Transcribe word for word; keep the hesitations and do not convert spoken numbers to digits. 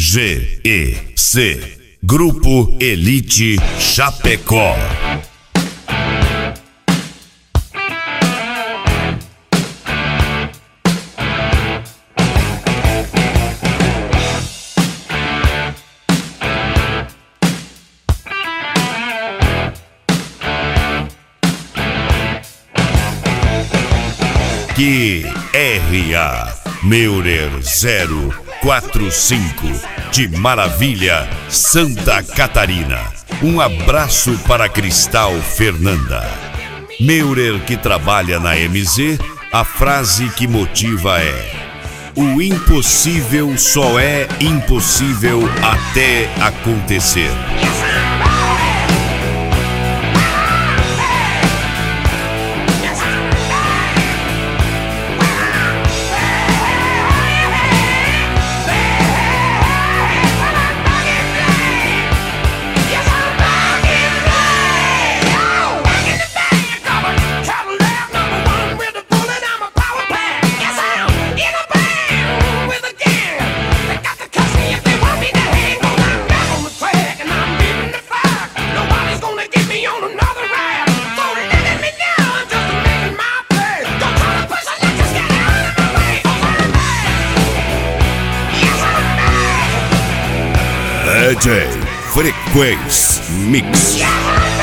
G E C, Grupo Elite Chapecó. Q R A Meurer zero quatro cinco, de Maravilha, Santa Catarina. Um abraço para Cristal Fernanda. Meurer, que trabalha na M Z, a frase que motiva é: o impossível só é impossível até acontecer. D J Frequência Mix.